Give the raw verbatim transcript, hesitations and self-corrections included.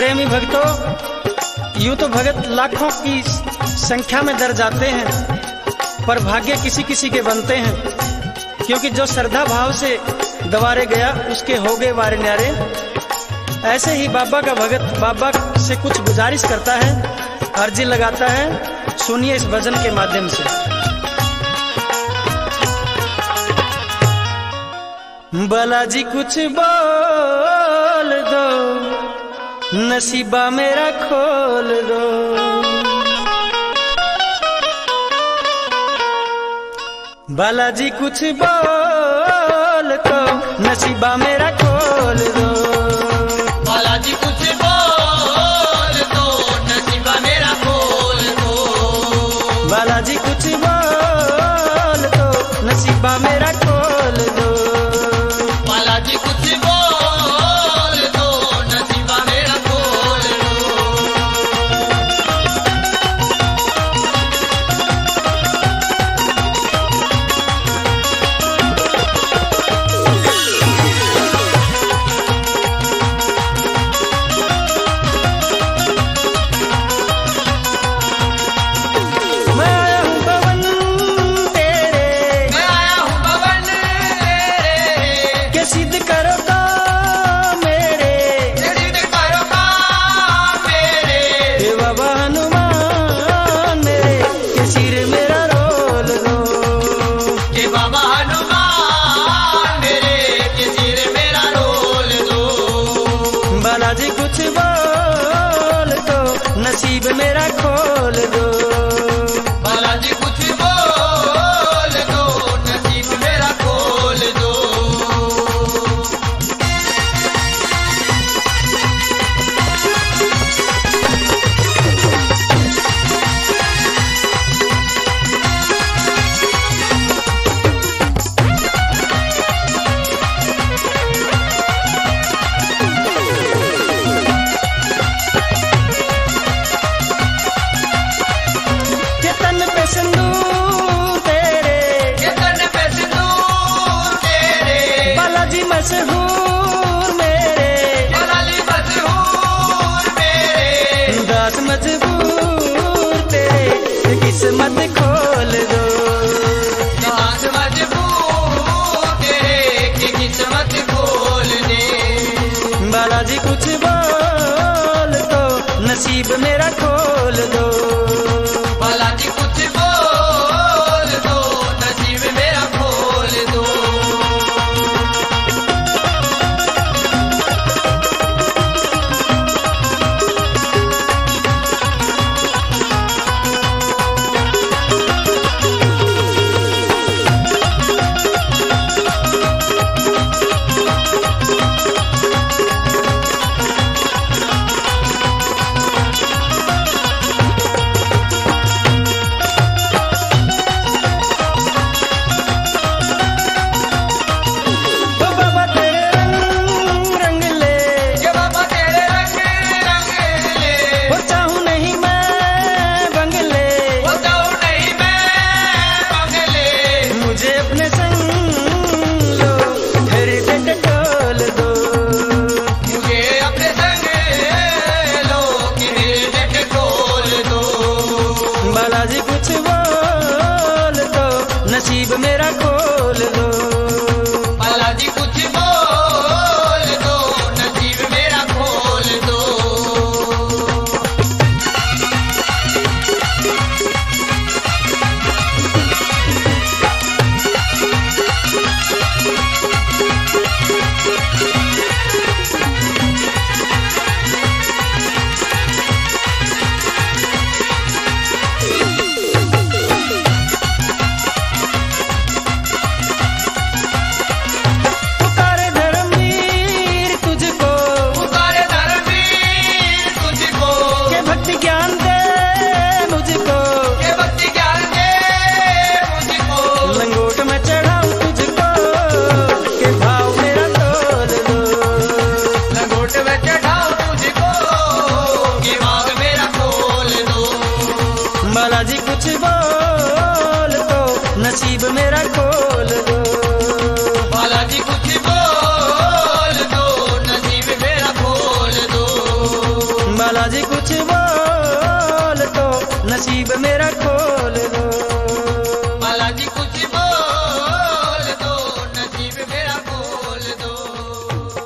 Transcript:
प्रेमी भक्तों, यूं तो भगत लाखों की संख्या में दर जाते हैं, पर भाग्य किसी किसी के बनते हैं, क्योंकि जो श्रद्धा भाव से गवारे गया उसके हो गए वारे न्यारे। ऐसे ही बाबा का भगत बाबा से कुछ गुजारिश करता है, अर्जी लगाता है। सुनिए इस भजन के माध्यम से। बालाजी कुछ बोल दो, नसीबा मेरा खोल दो। बालाजी कुछ बोल दो, नसीबा मेरा खोल दो। बालाजी कुछ बोल दो, नसीबा मेरा खोल दो। बालाजी कुछ बोल दो, नसीबा मेरा खोल दो। बालाजी कुछ बोल दो, नसीबा मेरा खोल दो। मैं आया हूँ भवन तेरे, मैं आया हूँ भवन तेरे, के सिद्ध करो काम मेरे। सिद्ध करो काम मेरे। हे बाबा हनुमान मेरे, के सिर मेरा रोल दो। के बाबा हनुमान मेरे, के सिर मेरा रोल दो। बालाजी कुछ बोल दो, नसीब मेरा खोल दो। बालाजी कुछ बोल दो, नसीब मेरा खोल दो। के तन पे सिंदूर तेरे, के तन पे सिंदूर तेरे, बालाजी मशहूर मेरे। बालाजी मशहूर मेरे। दास मजबूर तेरे, किस्मत खोल दो। दास मजबूर तेरे, की किस्मत खोल दे। बालाजी कुछ बोल दो, नसीब मेरा खोल दो। बालाजी कुछ बोल दो, नसीब मेरा खोल दो। काला जी कुछ बोल तो नसीब मेरा खोल दो।